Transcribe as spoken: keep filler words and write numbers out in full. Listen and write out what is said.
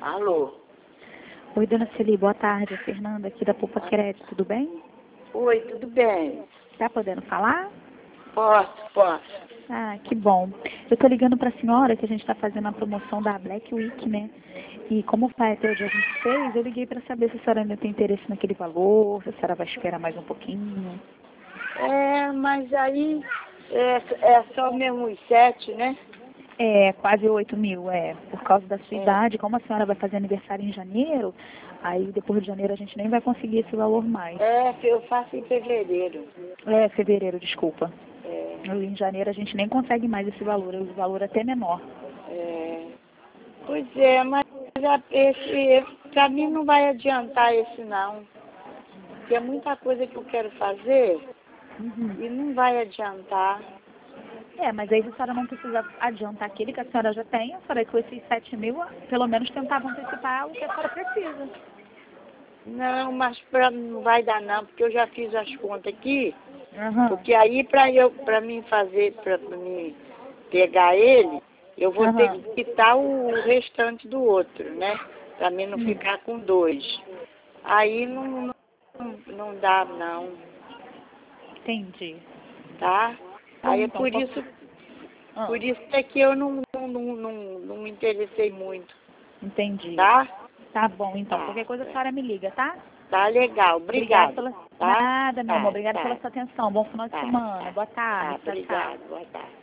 Alô? Oi, dona Celi, boa tarde. É Fernanda aqui da Poupa Crédito, tudo bem? Oi, tudo bem? Tá podendo falar? Posso, posso. Ah, que bom. Eu tô ligando pra senhora que a gente tá fazendo a promoção da Black Week, né? E como vai até o dia vinte e seis, eu liguei pra saber se a senhora ainda tem interesse naquele valor, se a senhora vai esperar mais um pouquinho. É, mas aí é, é só mesmo os sete, né? É, quase oito mil, é. Por causa da sua É, idade, como a senhora vai fazer aniversário em janeiro, aí depois de janeiro a gente nem vai conseguir esse valor mais. é que eu faço em fevereiro. É, fevereiro, desculpa. É, Em janeiro a gente nem consegue mais esse valor, o valor é até menor. é, pois é, mas a- esse, pra mim não vai adiantar esse não. Porque é muita coisa que eu quero fazer Uhum. e não vai adiantar. É, mas aí a senhora não precisa adiantar aquele que a senhora já tem, a senhora com esses sete mil, pelo menos tentava antecipar o que a senhora precisa. Não, mas pra, não vai dar não, porque eu já fiz as contas aqui. Aham. Porque aí para eu, para mim fazer, para mim pegar ele, eu vou ter Aham. que quitar o restante do outro, né? Para mim não Hum. ficar com dois. Aí não, não, não dá não, Entendi. tá? Bom, Aí é então, por posso... isso, Ah, por isso é que eu não, não, não, não, não me interessei muito, entendi. tá? Tá bom, então. Tá, Qualquer coisa a senhora me liga, tá? tá legal, Obrigada obrigado, pela... tá? Nada, meu amor. Tá, Obrigada pela tá, sua atenção. Bom final de tá, semana. tá, Boa tá, tarde. Tchau, tchau. obrigado, boa tarde.